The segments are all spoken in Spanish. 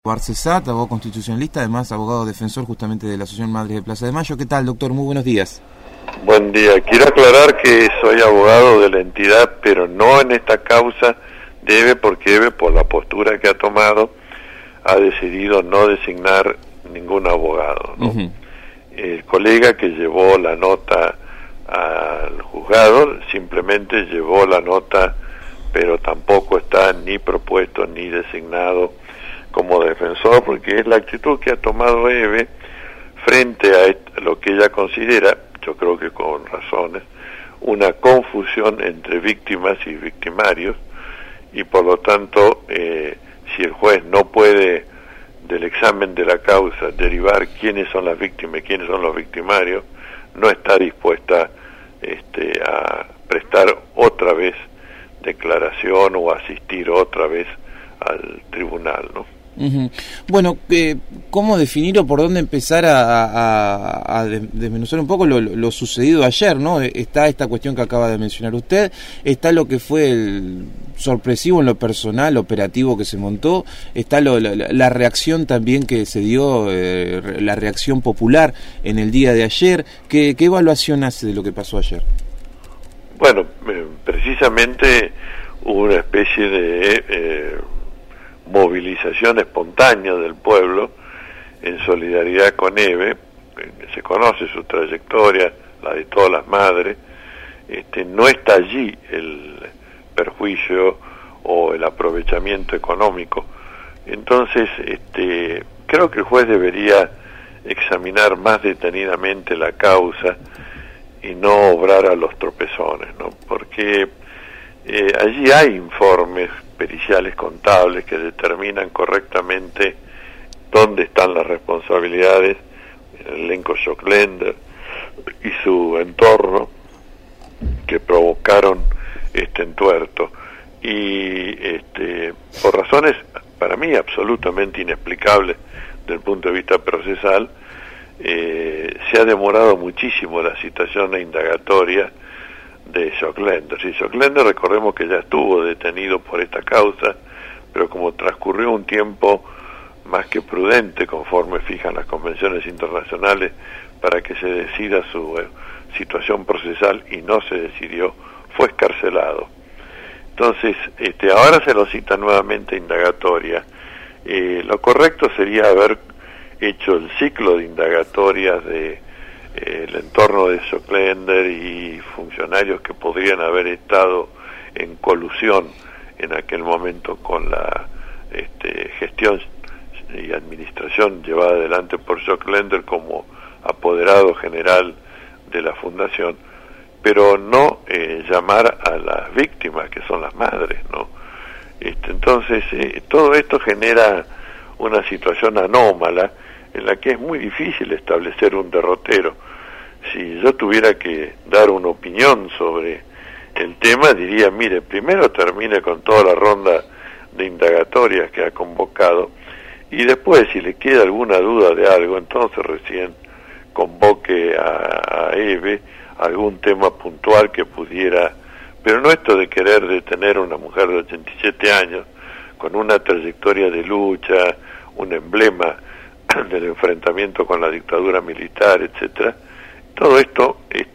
Barcesat, abogado constitucionalista, además abogado defensor justamente de la Asociación Madres de Plaza de Mayo. ¿Qué tal, doctor? Muy buenos días. Buen día. Quiero aclarar que soy abogado de la entidad, pero no en esta causa porque Eve, por la postura que ha tomado, ha decidido no designar ningún abogado, ¿no? El colega que llevó la nota al juzgado simplemente llevó la nota, pero tampoco está ni propuesto ni designado como defensor, porque es la actitud que ha tomado Eve frente a lo que ella considera, yo creo que con razones, una confusión entre víctimas y victimarios, y por lo tanto, si el juez no puede del examen de la causa derivar quiénes son las víctimas y quiénes son los victimarios, no está dispuesta a prestar otra vez declaración o asistir otra vez al tribunal, ¿no? Bueno, ¿cómo definir o por dónde empezar a desmenuzar un poco lo sucedido ayer, ¿no? Está esta cuestión que acaba de mencionar usted, está lo que fue el sorpresivo en lo personal, operativo que se montó, está la reacción también que se dio, la reacción popular en el día de ayer. ¿Qué evaluación hace de lo que pasó ayer? Bueno, precisamente hubo una especie de movilización espontánea del pueblo en solidaridad con Eve. Se conoce su trayectoria, la de todas las madres. No está allí el perjuicio o el aprovechamiento económico. Entonces, creo que el juez debería examinar más detenidamente la causa y no obrar a los tropezones, ¿no? Porque allí hay informes periciales contables que determinan correctamente dónde están las responsabilidades, el elenco Schokländer y su entorno, que provocaron este entuerto, y por razones para mí absolutamente inexplicables desde el punto de vista procesal, se ha demorado muchísimo la citación e indagatoria de Schokländer. Sí, Schokländer, recordemos que ya estuvo detenido por esta causa, pero como transcurrió un tiempo más que prudente, conforme fijan las convenciones internacionales, para que se decida su situación procesal, y no se decidió, fue excarcelado. Entonces, ahora se lo cita nuevamente indagatoria. Lo correcto sería haber hecho el ciclo de indagatorias de el entorno de Schokländer y funcionarios que podrían haber estado en colusión en aquel momento con la gestión y administración llevada adelante por Schokländer como apoderado general de la fundación, pero no llamar a las víctimas, que son las madres, ¿no? Entonces, todo esto genera una situación anómala en la que es muy difícil establecer un derrotero. Si yo tuviera que dar una opinión sobre el tema, diría, mire, primero termine con toda la ronda de indagatorias que ha convocado, y después, si le queda alguna duda de algo, entonces recién convoque a Eve algún tema puntual que pudiera, pero no esto de querer detener a una mujer de 87 años, con una trayectoria de lucha, un emblema del enfrentamiento con la dictadura militar, etcétera. Todo esto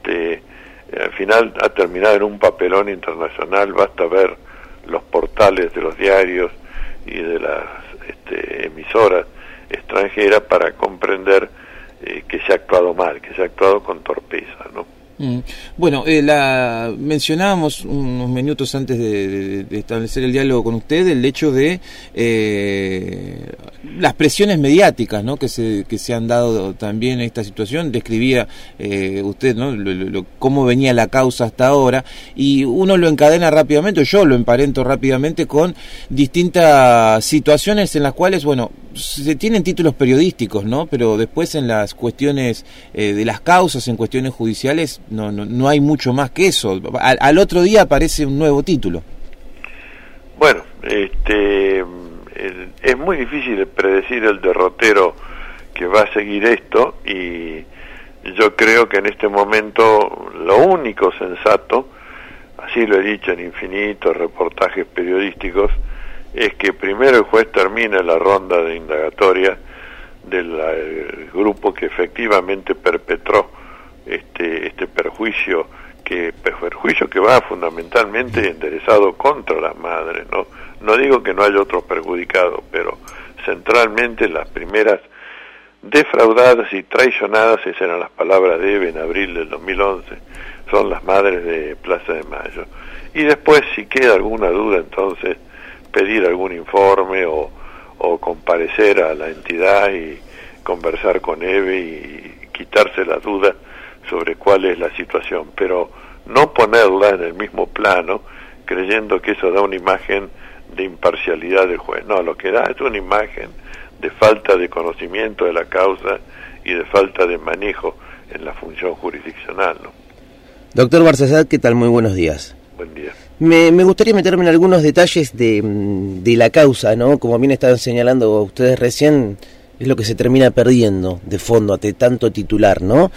al final ha terminado en un papelón internacional. Basta ver los portales de los diarios y de las emisoras extranjeras para comprender que se ha actuado mal, que se ha actuado con torpeza, ¿no? Bueno, mencionábamos unos minutos antes de establecer el diálogo con usted el hecho de las presiones mediáticas, ¿no?, que se han dado también en esta situación. Describía usted, ¿no?, cómo venía la causa hasta ahora, y uno lo encadena rápidamente, yo lo emparento rápidamente con distintas situaciones en las cuales, bueno, se tienen títulos periodísticos, ¿no?, pero después en las cuestiones de las causas, en cuestiones judiciales, no hay mucho más que eso. Al otro día aparece un nuevo título. Bueno, es muy difícil predecir el derrotero que va a seguir esto, y yo creo que en este momento lo único sensato, así lo he dicho en infinitos reportajes periodísticos, es que primero el juez termine la ronda de indagatoria del grupo que efectivamente perpetró este perjuicio que va fundamentalmente enderezado contra las madres, no digo que no haya otros perjudicados, pero centralmente las primeras defraudadas y traicionadas, esas eran las palabras de Eve en abril del 2011, son las madres de Plaza de Mayo. Y después, si queda alguna duda, entonces pedir algún informe o comparecer a la entidad y conversar con Eve y quitarse la duda sobre cuál es la situación, pero no ponerla en el mismo plano creyendo que eso da una imagen de imparcialidad del juez. No, lo que da es una imagen de falta de conocimiento de la causa y de falta de manejo en la función jurisdiccional, ¿no? Doctor Barzazat, ¿qué tal? Muy buenos días. Buen día. Me gustaría meterme en algunos detalles de la causa, ¿no? Como bien estaban señalando ustedes recién, es lo que se termina perdiendo de fondo ante tanto titular, ¿no?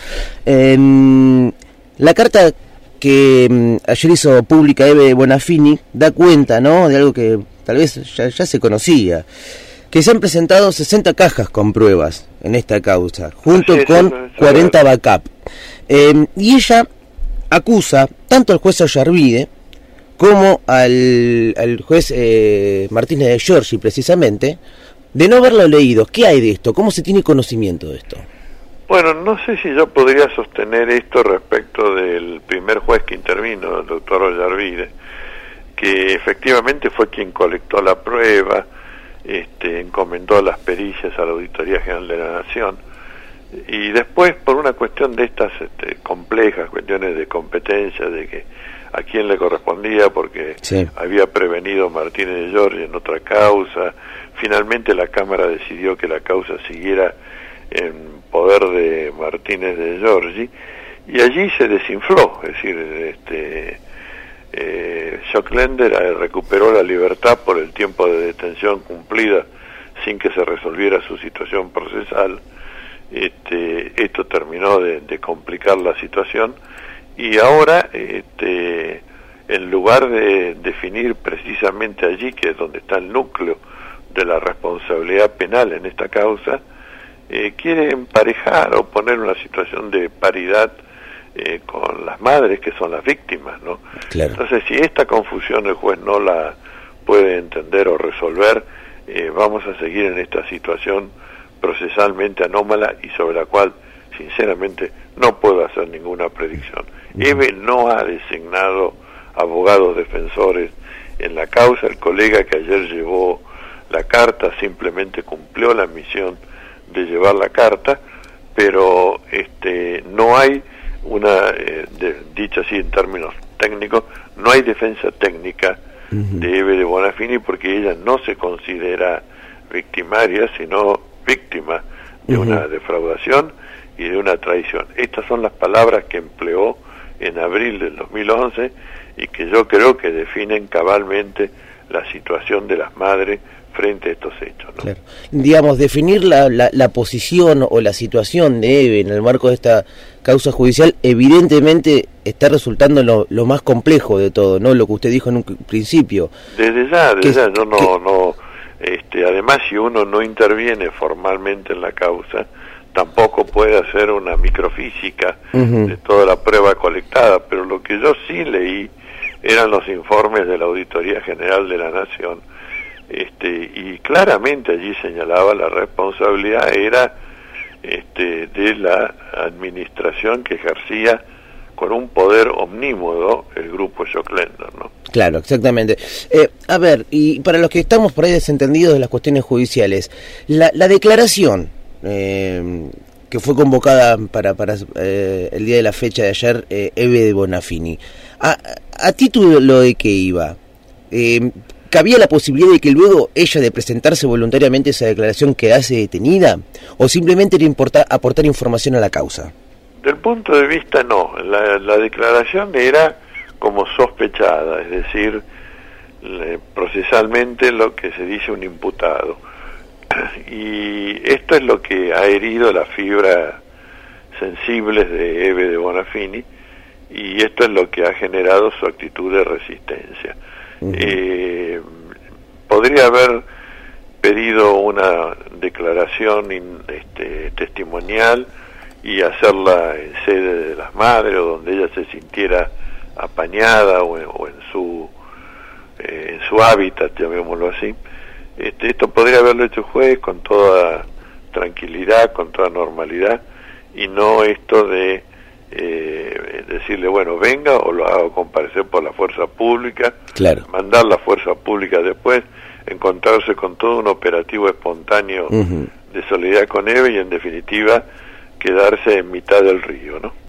La carta que ayer hizo pública Eve Bonafini da cuenta, ¿no?, de algo que tal vez ya se conocía, que se han presentado 60 cajas con pruebas en esta causa, junto con 40 backup. Y ella acusa tanto al juez Ollarvide como al juez Martínez de Giorgi, precisamente, de no haberlo leído. ¿Qué hay de esto? ¿Cómo se tiene conocimiento de esto? Bueno, no sé si yo podría sostener esto respecto del primer juez que intervino, el doctor Ollarvide, que efectivamente fue quien colectó la prueba, encomendó las pericias a la Auditoría General de la Nación, y después, por una cuestión de estas complejas cuestiones de competencia, de que a quién le correspondía, porque sí, había prevenido Martínez de Giorgi en otra causa, finalmente la Cámara decidió que la causa siguiera en poder de Martínez de Giorgi, y allí se desinfló, es decir, Schockländer recuperó la libertad por el tiempo de detención cumplida sin que se resolviera su situación procesal. Esto terminó de complicar la situación, y ahora en lugar de definir precisamente allí, que es donde está el núcleo de la responsabilidad penal en esta causa, quiere emparejar o poner una situación de paridad con las madres, que son las víctimas, ¿no? Claro. Entonces, si esta confusión el juez no la puede entender o resolver, vamos a seguir en esta situación procesalmente anómala y sobre la cual, sinceramente, no puedo hacer ninguna predicción. Eve no ha designado abogados defensores en la causa. El colega que ayer llevó la carta simplemente cumplió la misión de llevar la carta, pero no hay una, dicho así en términos técnicos, no hay defensa técnica de Eve de Bonafini, porque ella no se considera victimaria, sino víctima de una defraudación y de una traición. Estas son las palabras que empleó en abril del 2011 y que yo creo que definen cabalmente la situación de las madres frente a estos hechos, ¿no? Claro. Digamos, definir la posición o la situación de Eve en el marco de esta causa judicial evidentemente está resultando lo más complejo de todo, ¿no? Lo que usted dijo en un principio. Desde ya, yo no además, si uno no interviene formalmente en la causa, tampoco puede hacer una microfísica de toda la prueba colectada, pero lo que yo sí leí eran los informes de la Auditoría General de la Nación, y claramente allí señalaba la responsabilidad era de la administración que ejercía con un poder omnímodo el grupo Schockländer, ¿no? Claro, exactamente. A ver, y para los que estamos por ahí desentendidos de las cuestiones judiciales, la declaración que fue convocada para el día de la fecha de ayer, Eve de Bonafini, a título de que iba, ¿cabía la posibilidad de que luego ella, de presentarse voluntariamente esa declaración, quedase detenida? ¿O simplemente le importa aportar información a la causa? Del punto de vista, no. La declaración era como sospechada, es decir, procesalmente lo que se dice un imputado. Y esto es lo que ha herido las fibras sensibles de Eve de Bonafini, y esto es lo que ha generado su actitud de resistencia. podría haber pedido una declaración testimonial y hacerla en sede de las madres, o donde ella se sintiera apañada, o en su hábitat, llamémoslo así. Esto podría haberlo hecho el juez con toda tranquilidad, con toda normalidad, y no esto de decirle, bueno, venga, o lo hago comparecer por la fuerza pública, claro, mandar la fuerza pública después, encontrarse con todo un operativo espontáneo de solidaridad con EVE, y en definitiva quedarse en mitad del río, ¿no?